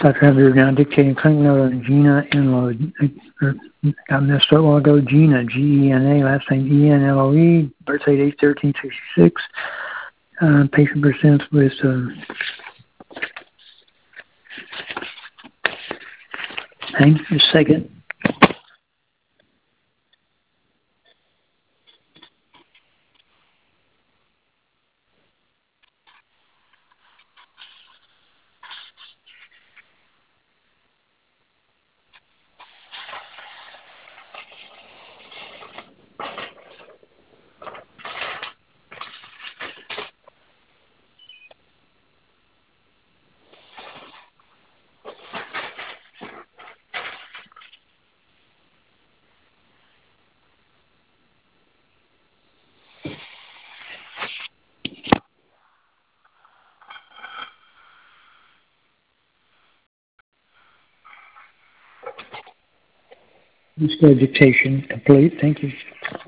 Dr. Hubbard now dictating clinic note on Gina Enloe. Got messed up a while ago. Gina, G-E-N-A, last name E-N-L-O-E, birth date 8/13/66. Patient presents with hang on a second. Let's go dictation complete. Thank you.